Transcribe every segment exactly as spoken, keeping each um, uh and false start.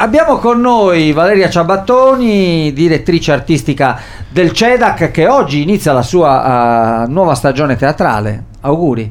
abbiamo con noi Valeria Ciabattoni, direttrice artistica del CEDAC, che oggi inizia la sua uh, nuova stagione teatrale. Auguri.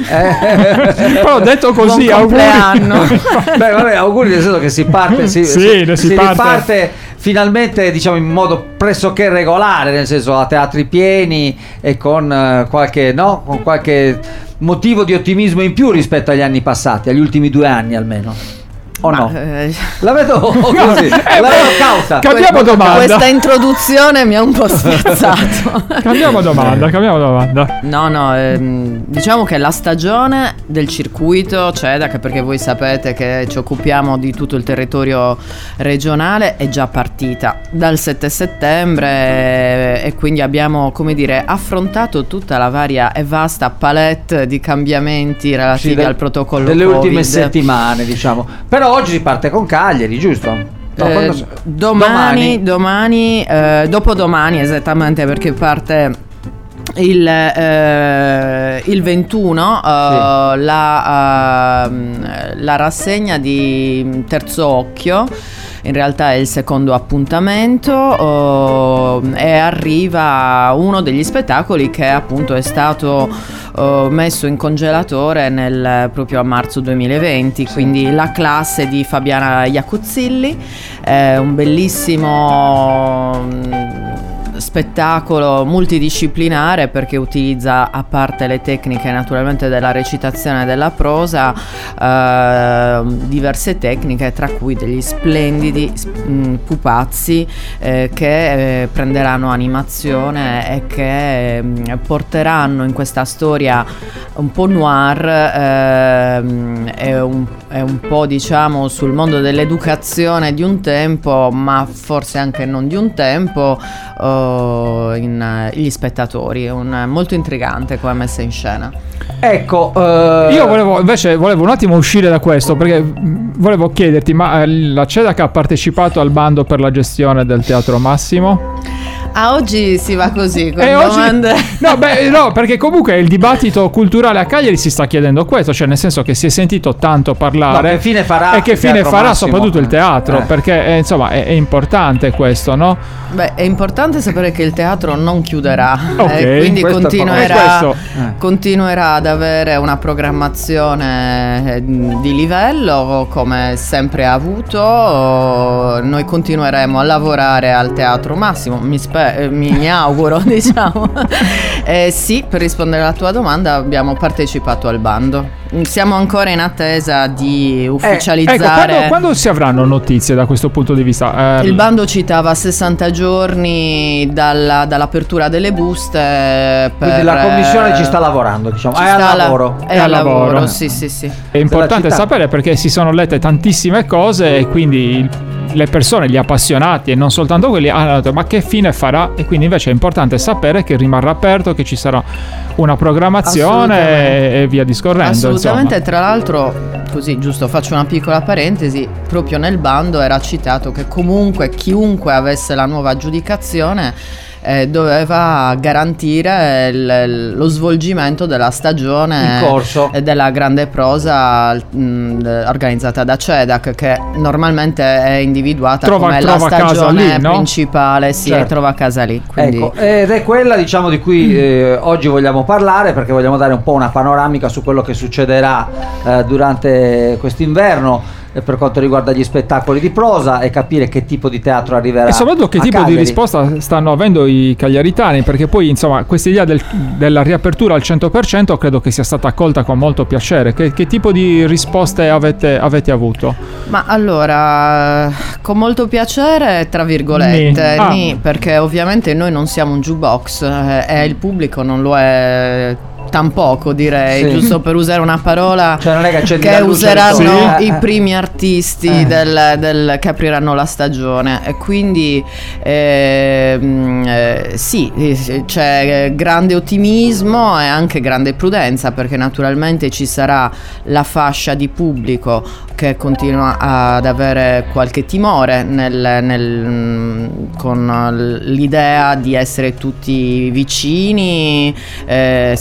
Eh. Però detto così, buon compleanno. Auguri. Beh, vabbè, auguri nel senso che si parte, si, sì, si, si, si parte. riparte finalmente, diciamo, in modo pressoché regolare, nel senso a teatri pieni e con uh, qualche, no, con qualche motivo di ottimismo in più rispetto agli anni passati, agli ultimi due anni almeno. O Ma, no? eh, La vedo così, eh, la vedo cauta. Cambiamo domanda. Questa introduzione mi ha un po' spiazzato. Cambiamo domanda, cambiamo domanda. No, no, ehm, diciamo che la stagione del circuito CEDAC, perché voi sapete che ci occupiamo di tutto il territorio regionale, è già partita dal sette settembre e quindi abbiamo, come dire, affrontato tutta la varia e vasta palette di cambiamenti relativi Sì, del- al protocollo delle Covid. ultime settimane, diciamo. Però oggi si parte con Cagliari, giusto? No, Eh, quando- domani, domani, eh, dopodomani esattamente, perché parte il, eh, il ventuno, eh, la, ehm, la rassegna di Terzo Occhio. In realtà è il secondo appuntamento, oh, e arriva uno degli spettacoli che appunto è stato oh, messo in congelatore nel, proprio a marzo duemilaventi, sì. Quindi La classe di Fabiana Iacuzzilli, è un bellissimo spettacolo multidisciplinare perché utilizza, a parte le tecniche naturalmente della recitazione e della prosa, eh, diverse tecniche, tra cui degli splendidi mh, pupazzi eh, che eh, prenderanno animazione e che eh, porteranno in questa storia un po' noir eh, e, un, e un po', diciamo, sul mondo dell'educazione di un tempo, ma forse anche non di un tempo, eh, in, uh, gli spettatori. È un, molto intrigante come messa in scena. Ecco, uh... io volevo invece volevo un attimo uscire da questo, perché volevo chiederti, ma eh, la CEDAC ha partecipato al bando per la gestione del Teatro Massimo? A oggi si va così con e domande. Oggi... No, beh, no, perché comunque il dibattito culturale a Cagliari si sta chiedendo questo, cioè nel senso che si è sentito tanto parlare. No, che fine farà e che fine farà Massimo, soprattutto il teatro, eh. perché eh, insomma è, è importante questo, no? Beh, è importante sapere che il teatro non chiuderà, okay. eh, quindi questo continuerà, è continuerà ad avere una programmazione di livello come sempre ha avuto. Noi continueremo a lavorare al Teatro Massimo, mi, spe- mi, mi auguro, diciamo. Eh, sì, per rispondere alla tua domanda, abbiamo partecipato al bando. Siamo ancora in attesa di ufficializzare. Eh, ecco, quando, quando si avranno notizie da questo punto di vista? Eh, il bando citava sessanta giorni dalla, dall'apertura delle buste. Per, quindi la commissione ci sta lavorando, diciamo. È al lavoro. È al lavoro, sì, sì, sì. È importante sapere perché si sono lette tantissime cose e quindi il, le persone, gli appassionati e non soltanto quelli hanno detto ma che fine farà, e quindi invece è importante sapere che rimarrà aperto, che ci sarà una programmazione e, e via discorrendo. Assolutamente, insomma. Tra l'altro, così giusto faccio una piccola parentesi, proprio nel bando era citato che comunque chiunque avesse la nuova aggiudicazione Eh, doveva garantire il, lo svolgimento della stagione in corso e della grande prosa mh, organizzata da CEDAC, che normalmente è individuata trova, come trova la stagione lì, no? principale, sì, certo. e trova casa lì. Quindi... Ecco, ed è quella, diciamo, di cui eh, oggi vogliamo parlare, perché vogliamo dare un po' una panoramica su quello che succederà eh, durante quest'inverno per quanto riguarda gli spettacoli di prosa e capire che tipo di teatro arriverà e soprattutto che tipo Cagliari. di risposta stanno avendo i cagliaritani, perché poi insomma questa idea del, della riapertura al cento per cento credo che sia stata accolta con molto piacere. Che, che tipo di risposte avete, avete avuto? Ma allora, con molto piacere, tra virgolette, Ni. Ah. ni, perché ovviamente noi non siamo un jukebox eh, e il pubblico non lo è tampoco, direi, sì. giusto per usare una parola, cioè, non è che, che useranno sì. i primi artisti eh. del, del, che apriranno la stagione, e quindi eh, eh, sì, c'è grande ottimismo e anche grande prudenza, perché naturalmente ci sarà la fascia di pubblico che continua ad avere qualche timore nel, nel, con l'idea di essere tutti vicini, eh, sempre con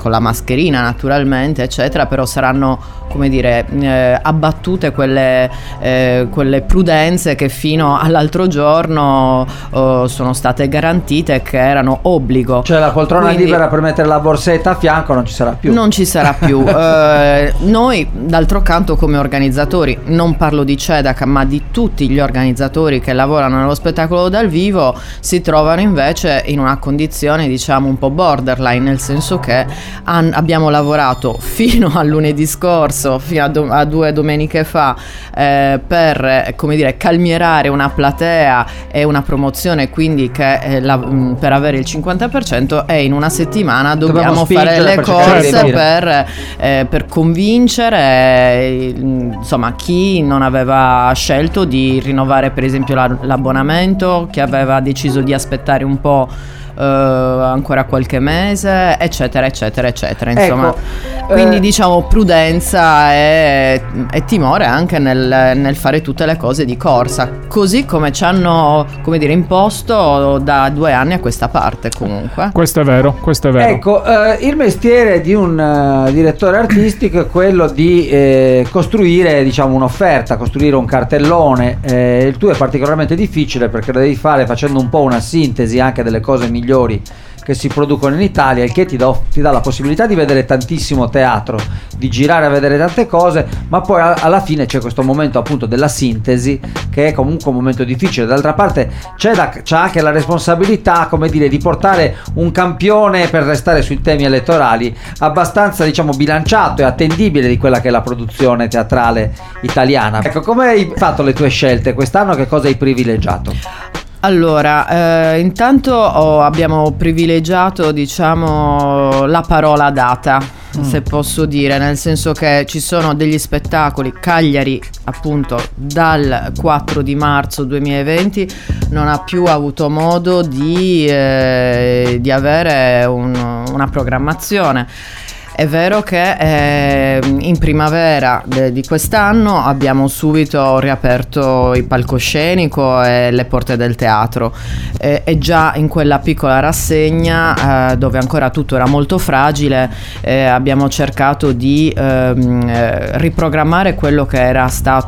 con la mascherina naturalmente, eccetera, però saranno, come dire, eh, abbattute quelle, eh, quelle prudenze che fino all'altro giorno oh, sono state garantite, che erano obbligo. Cioè la poltrona Quindi, libera per mettere la borsetta a fianco non ci sarà più. Non ci sarà più. eh, noi d'altro canto come organizzatori, non parlo di CEDAC ma di tutti gli organizzatori che lavorano nello spettacolo dal vivo, si trovano invece in una condizione diciamo un po' borderline, nel senso che han, abbiamo lavorato fino a lunedì scorso, fino a, do, a due domeniche fa, eh, per eh, come dire calmierare una platea e una promozione, quindi che eh, la, mh, per avere il cinquanta per cento, e in una settimana dobbiamo, dobbiamo fare le cose per, eh, per convincere eh, insomma chi non aveva scelto di rinnovare per esempio la, l'abbonamento, chi aveva deciso di aspettare un po' Uh, ancora qualche mese, eccetera eccetera eccetera, insomma. Ecco, quindi eh, diciamo prudenza e, e timore anche nel, nel fare tutte le cose di corsa, così come ci hanno, come dire, imposto da due anni a questa parte. Comunque questo è vero, questo è vero. Ecco, eh, il mestiere di un uh, direttore artistico è quello di eh, costruire, diciamo, un'offerta, costruire un cartellone. Eh, il tuo è particolarmente difficile perché lo devi fare facendo un po' una sintesi anche delle cose migliori che si producono in Italia, il che ti, do, ti dà la possibilità di vedere tantissimo teatro, di girare a vedere tante cose, ma poi a, alla fine c'è questo momento appunto della sintesi, che è comunque un momento difficile. D'altra parte c'è, da, c'è anche la responsabilità, come dire, di portare un campione, per restare sui temi elettorali, abbastanza diciamo bilanciato e attendibile di quella che è la produzione teatrale italiana. Ecco, come hai fatto le tue scelte quest'anno? Che cosa hai privilegiato? Allora, eh, intanto oh, abbiamo privilegiato, diciamo, la parola data, mm. se posso dire, nel senso che ci sono degli spettacoli. Cagliari, appunto, dal quattro di marzo duemilaventi non ha più avuto modo di, eh, di avere un, una programmazione. È vero che eh, in primavera de, di quest'anno abbiamo subito riaperto il palcoscenico e le porte del teatro, eh, e già in quella piccola rassegna, eh, dove ancora tutto era molto fragile, eh, abbiamo cercato di ehm, riprogrammare quello che era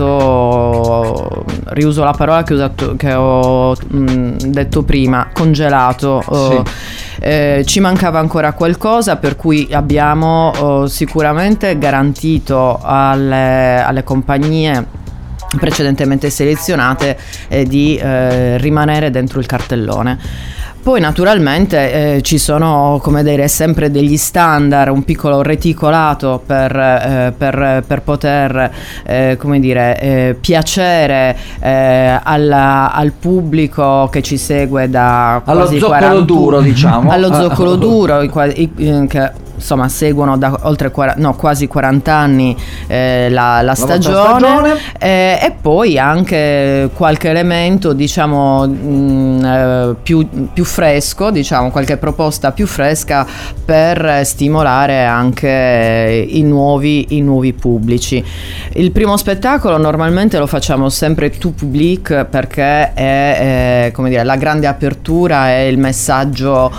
stato, riuso la parola che ho, usato, che ho mh, detto prima, congelato. Sì. Oh, Eh, ci mancava ancora qualcosa, per cui abbiamo oh, sicuramente garantito alle, alle compagnie precedentemente selezionate eh, di eh, rimanere dentro il cartellone. Poi naturalmente eh, ci sono, come dire, sempre degli standard, un piccolo reticolato per, eh, per, per poter eh, come dire, eh, piacere eh, alla, al pubblico che ci segue da allo quasi zoccolo quaranta duro, diciamo. Allo zoccolo duro, i, i, i, che insomma seguono da oltre quaranta, no, quasi quaranta anni eh, la, la stagione, stagione. Eh, e poi anche qualche elemento, diciamo, mh, eh, più, più fresco, diciamo, qualche proposta più fresca per stimolare anche i nuovi, i nuovi pubblici. Il primo spettacolo normalmente lo facciamo sempre tout public, perché è, è come dire, la grande apertura e il messaggio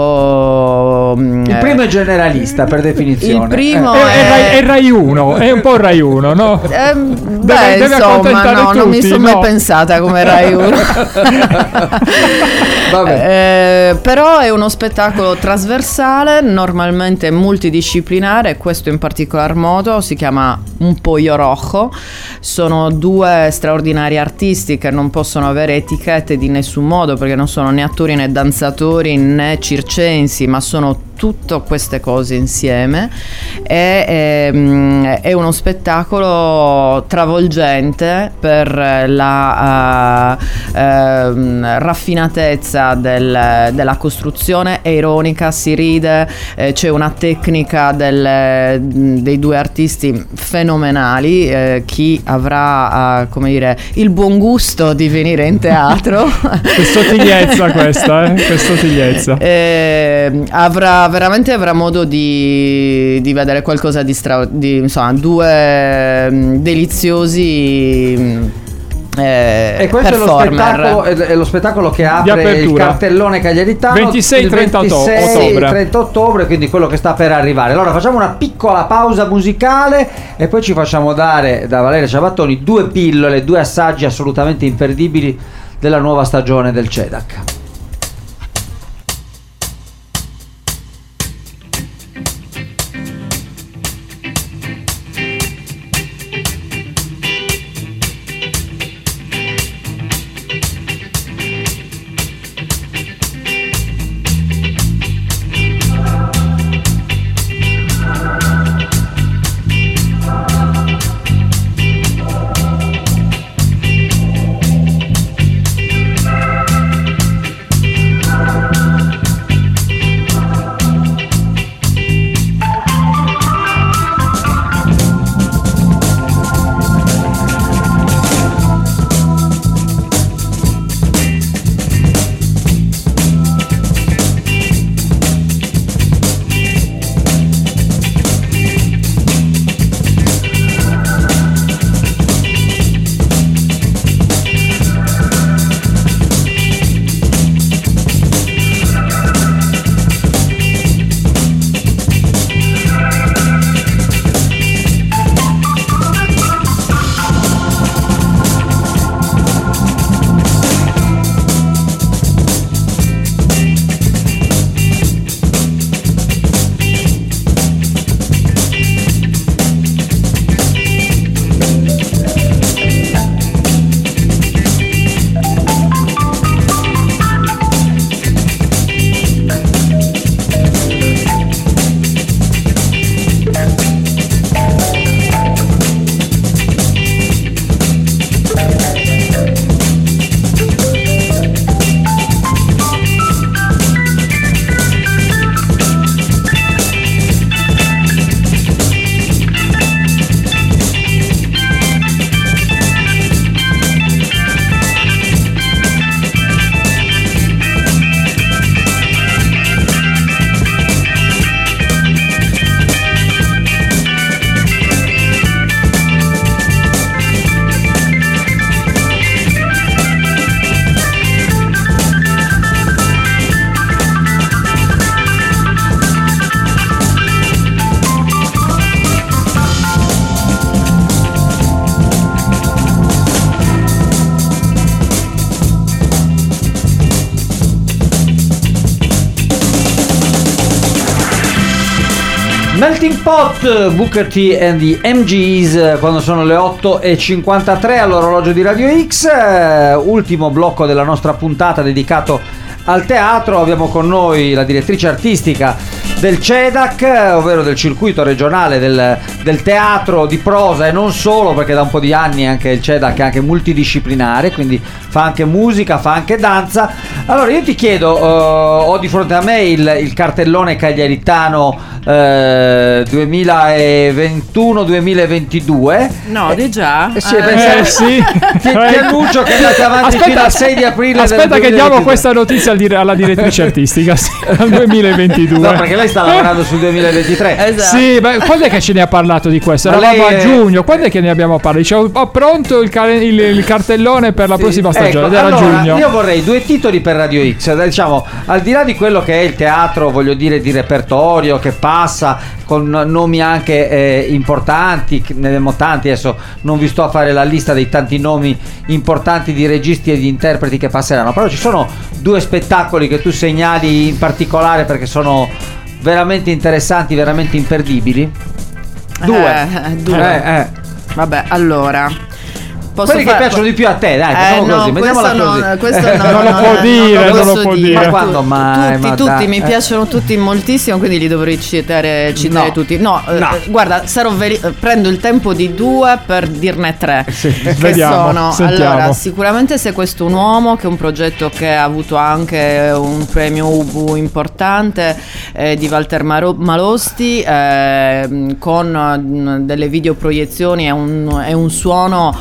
oh, il primo è generale, per definizione. Il primo è, è, è, Rai, è Rai uno, è un po' Rai uno, no? Eh, beh, deve, deve insomma, no, tutti, non mi sono no? mai pensata come Rai uno. Vabbè. Eh, però è uno spettacolo trasversale, normalmente multidisciplinare. Questo in particolar modo si chiama Un Pollo Rojo. Sono due straordinari artisti che non possono avere etichette di nessun modo, perché non sono né attori né danzatori né circensi, ma sono tutte queste cose insieme. È, è, è uno spettacolo travolgente per la uh, uh, raffinatezza del, della costruzione, è ironica, si ride, eh, c'è una tecnica del, dei due artisti fenomenali. Eh, chi avrà uh, come dire, il buon gusto di venire in teatro che sottigliezza questa, eh? Che sottigliezza. Eh, avrà veramente avrà modo di, di vedere qualcosa di, stra, di insomma, due um, deliziosi um, Eh, e questo è lo, spettacolo, è lo spettacolo che apre il cartellone cagliaritano ventisei trenta ottobre, quindi quello che sta per arrivare. Allora facciamo una piccola pausa musicale e poi ci facciamo dare da Valeria Ciabattoni due pillole, due assaggi assolutamente imperdibili della nuova stagione del C E D A C. Melting Pot, Booker T and the M Gs, quando sono le otto e cinquantatré all'orologio di Radio X. Ultimo blocco della nostra puntata dedicato al teatro. Abbiamo con noi la direttrice artistica del C E D A C, ovvero del circuito regionale del, del teatro di prosa e non solo, perché da un po' di anni anche il C E D A C è anche multidisciplinare, quindi fa anche musica, fa anche danza. Allora io ti chiedo, uh, ho di fronte a me il, il cartellone cagliaritano uh, duemilaventuno duemilaventidue. No, di già. Eh, sì, eh, pensiamo, eh, sì. Ti, ti annuncio che andate avanti aspetta, fino al sei di aprile. Aspetta che diamo questa notizia al dire, alla direttrice artistica, sì, al duemilaventidue. No, perché lei sta lavorando sul duemilaventitré. Esatto. Sì, beh, quando è che ce ne ha parlato di questo? Eravamo a giugno, quando è che ne abbiamo parlato? Dicevo, ho pronto il, car- il, il cartellone per la sì, prossima stagione, ecco, ed era allora, giugno. Io vorrei due titoli per Radio X, diciamo, al di là di quello che è il teatro, voglio dire, di repertorio, che passa con nomi anche eh, importanti, ne abbiamo tanti, adesso non vi sto a fare la lista dei tanti nomi importanti di registi e di interpreti che passeranno, però ci sono due spettacoli che tu segnali in particolare perché sono veramente interessanti, veramente imperdibili. Due. Eh, due. Eh, eh. Vabbè, allora. Posso quelli far... che piacciono di più a te, dai, facciamo eh, no, così, mettiamola non, così. Questo no, non lo no, può no, dire, non non lo lo può dire. dire. Ma quando mai? Tutti, ma tutti, dai, mi eh. piacciono tutti moltissimo, quindi li dovrei citare, citare No. tutti. No, No. Eh, guarda, sarò veri- prendo il tempo di due per dirne tre. Sì, che vediamo, sono, sentiamo. allora, sicuramente Se questo un uomo, che è un progetto che ha avuto anche un premio U B U importante, eh, di Walter Maro- Malosti, eh, con mm, delle videoproiezioni e un, e un suono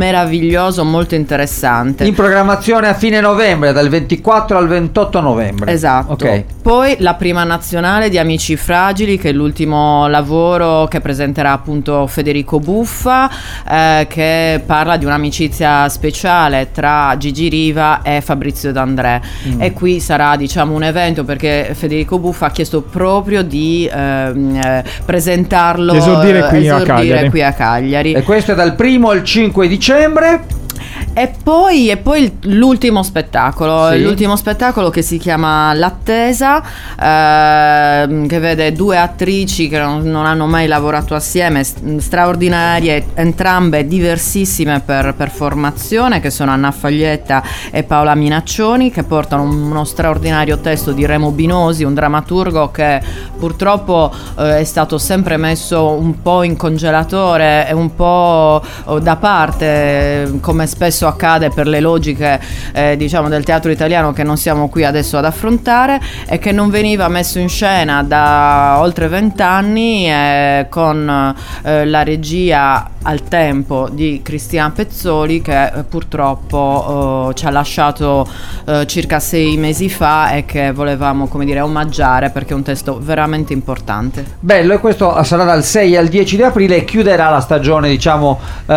meraviglioso, molto interessante. In programmazione a fine novembre, dal ventiquattro al ventotto novembre. Esatto. Ok. Poi la prima nazionale di Amici Fragili, che è l'ultimo lavoro che presenterà appunto Federico Buffa, eh, che parla di un'amicizia speciale tra Gigi Riva e Fabrizio D'André. Mm. E qui sarà, diciamo, un evento, perché Federico Buffa ha chiesto proprio di ehm, eh, presentarlo, esordire qui, esordire a Cagliari. qui a Cagliari. E questo è dal primo al cinque dicembre. E poi, e poi l'ultimo spettacolo, Sì. l'ultimo spettacolo che si chiama L'Attesa, ehm, che vede due attrici che non, non hanno mai lavorato assieme, st- straordinarie, entrambe diversissime per, per formazione, che sono Anna Faglietta e Paola Minaccioni, che portano uno straordinario testo di Remo Binosi, un drammaturgo che purtroppo eh, è stato sempre messo un po' in congelatore e un po' da parte, come spesso accade per le logiche eh, diciamo del teatro italiano, che non siamo qui adesso ad affrontare, e che non veniva messo in scena da oltre vent'anni, eh, con eh, la regia al tempo di Cristian Pezzoli, che eh, purtroppo eh, ci ha lasciato eh, circa sei mesi fa, e che volevamo, come dire, omaggiare, perché è un testo veramente importante. Bello, e questo sarà dal sei al dieci di aprile e chiuderà la stagione, diciamo,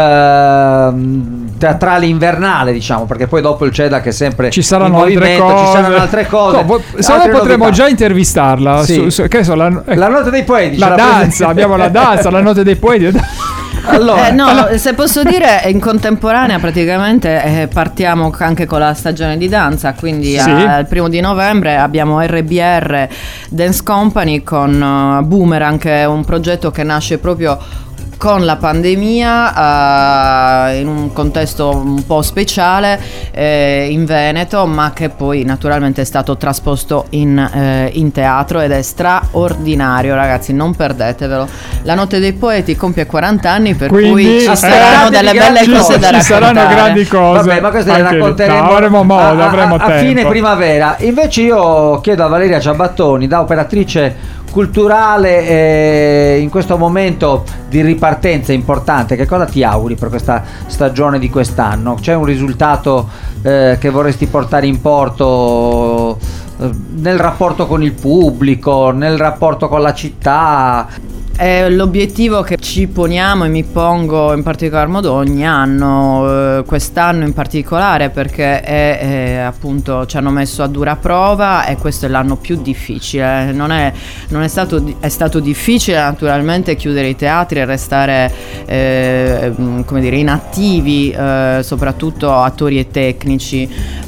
ehm, teatrale invernale, diciamo, perché poi dopo il CEDA, che è sempre ci saranno in altre movimento, cose, ci saranno altre cose. No, vo- se no altre potremmo novità. già intervistarla. Sì. Su, su, che so, la, La notte dei poeti, la ce danza, presente? abbiamo la danza, la notte dei poeti. Allora, Eh, no, allora- se posso dire, in contemporanea praticamente eh, partiamo anche con la stagione di danza, quindi Sì. eh, il primo di novembre abbiamo R B R Dance Company con uh, Boomerang, che è un progetto che nasce proprio con la pandemia, eh, in un contesto un po' speciale, eh, in Veneto, ma che poi naturalmente è stato trasposto in, eh, in teatro, ed è straordinario, ragazzi, non perdetevelo. La Notte dei Poeti compie quaranta anni, per Quindi, cui ci eh, saranno delle belle ci- cose da ci raccontare. saranno grandi cose. vabbè, ma queste le Anche- racconteremo no, avremo modo, a, avremo a, a tempo. fine primavera. Invece io chiedo a Valeria Ciabattoni, da operatrice culturale, eh, in questo momento di ripartenza importante, che cosa ti auguri per questa stagione di quest'anno? C'è un risultato eh, che vorresti portare in porto eh, nel rapporto con il pubblico, nel rapporto con la città? È l'obiettivo che ci poniamo, e mi pongo in particolar modo ogni anno, eh, quest'anno in particolare, perché è, è, appunto ci hanno messo a dura prova, e questo è l'anno più difficile. Non è, non è stato è stato difficile naturalmente chiudere i teatri e restare eh, come dire, inattivi, eh, soprattutto attori e tecnici.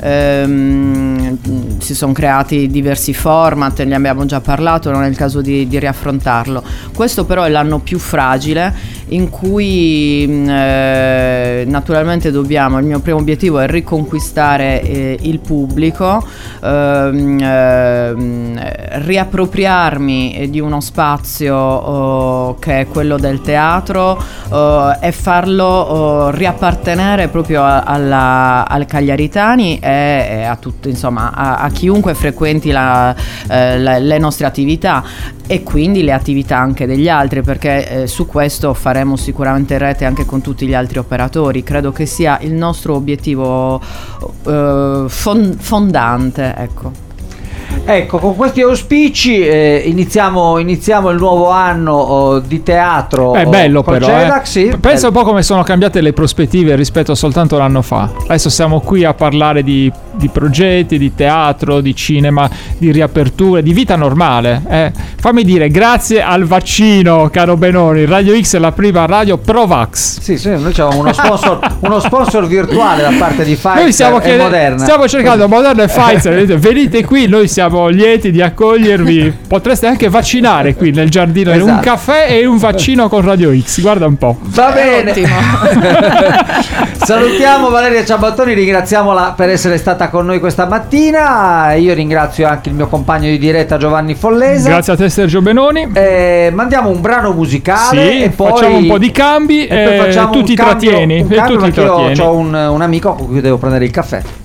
Ehm, si sono creati diversi format, ne abbiamo già parlato, non è il caso di, di riaffrontarlo. Questo però è l'anno più fragile, in cui eh, naturalmente dobbiamo, il mio primo obiettivo è riconquistare eh, il pubblico, ehm, ehm, riappropriarmi di uno spazio oh, che è quello del teatro, oh, e farlo oh, riappartenere proprio a, alla, al Cagliaritani e, e a tutto, insomma, a, a chiunque frequenti la, eh, la, le nostre attività, e quindi le attività anche degli altri, perché eh, su questo faremo sicuramente rete anche con tutti gli altri operatori. Credo che sia il nostro obiettivo eh, fon- fondante, ecco. Ecco, con questi auspici eh, iniziamo, iniziamo il nuovo anno oh, di teatro. È bello, col però CEDAC, eh. sì. Pensa un po' come sono cambiate le prospettive rispetto a soltanto l'anno fa. Adesso siamo qui a parlare di, di progetti, di teatro, di cinema, di riaperture, di vita normale, eh. Fammi dire, grazie al vaccino, caro Benoni, Radio X è la prima radio Provax. Sì, sì, noi avevamo uno sponsor, uno sponsor virtuale da parte di Pfizer Noi stiamo, e chiede- Moderna. stiamo cercando Moderna e Pfizer. Vedete, venite qui, noi siamo lieti di accogliervi. Potreste anche vaccinare qui nel giardino. Esatto. Un caffè e un vaccino con Radio X. Guarda un po'. Va bene. Ottimo. Salutiamo Valeria Ciabattoni, ringraziamola per essere stata con noi questa mattina. Io ringrazio anche il mio compagno di diretta Giovanni Follesa. Grazie a te Sergio Benoni. Eh, mandiamo un brano musicale Sì, e poi facciamo un po' di cambi e poi e facciamo tu un ti cambio- trattieni. un E cambio tu ti perché io trattieni. ho un, un amico con cui devo prendere il caffè.